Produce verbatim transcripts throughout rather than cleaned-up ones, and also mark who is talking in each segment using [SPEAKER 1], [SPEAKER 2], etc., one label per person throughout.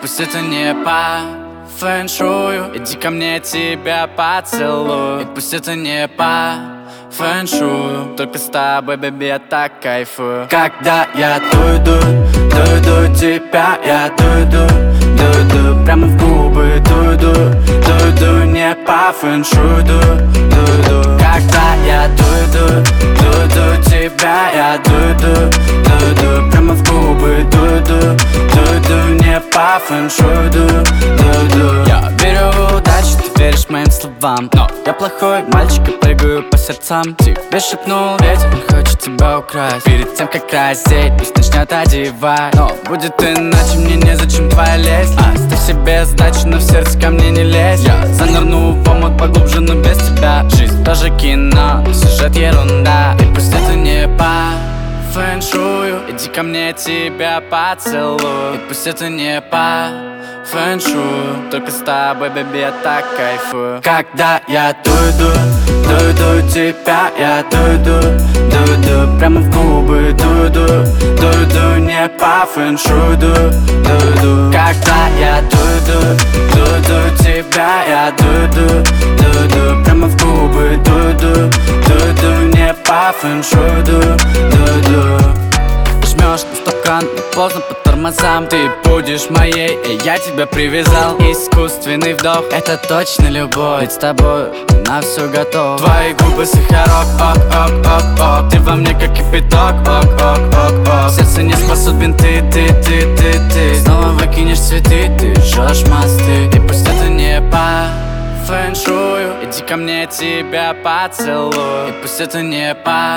[SPEAKER 1] пусть это не по фэншую. Иди ко мне, тебя поцелую. И пусть это не по фэншую, только с тобой, бэби, я так кайфую. Когда я дуйду, дуйду тебя, я дуйду, дуйду прямо в губы, дуйду, дуйду не по фэншую, дуйду. Когда я дуйду, дуйду тебя, я дуйду, дуйду прямо в губы, дуйду, дуйду не по фэншую, дуйду. Я верю в удачу, ты веришь моим словам, но я плохой мальчик и прыгаю по сердцам. Тебе шепнул ветер, он хочет тебя украсть. Перед тем, как раздеть, пусть начнет одевать. Но будет иначе, мне незачем твоя лезть. Оставь себе сдачу, но в сердце ко мне не лезь. Я занырну в омут поглубже, но без тебя. Жизнь тоже кино, но сюжет ерунда. И пусть это не по фэншую. Иди ко мне, тебя поцелую. И пусть это не по фэншую, только с тобой, бэби, я так кайфую. Когда я дуйду, дуйду тебя, я дуйду, дуйду прямо в губы, дуйду, дуйду не по фэншую, дуйду. Когда я дуйду, дуйду тебя, я дуйду, дуйду прямо в губы, дуйду, дуйду не по фэншую, дуйду. Жмешь на стакан, но поздно по тормозам. Ты будешь моей, и я тебя привязал. Искусственный вдох, это точно любовь, ведь с тобой на все готов. Твои губы сахарок, ок, ок, ок, ок. Ты во мне как кипяток, ок, ок, ок, ок. Сердце не способен ты, ты, ты, ты, ты. Снова выкинешь цветы, ты жжешь мосты. И пусть это не по фэншую. Иди ко мне, тебя поцелую. И пусть это не по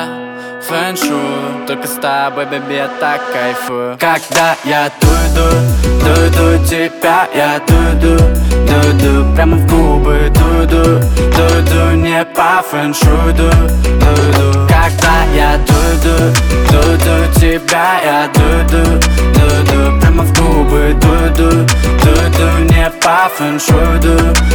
[SPEAKER 1] фэншую, только с тобой, бэби, я так кайфую. Когда я дуйду, дуйду тебя, я дуйду, дуйду прямо в губы, дуйду, дуйду не по фэншую, дуйду. Когда я дуйду, дуйду тебя, я дуйду, дуйду прямо в губы, дуйду, дуйду не по фэншую, дуйду.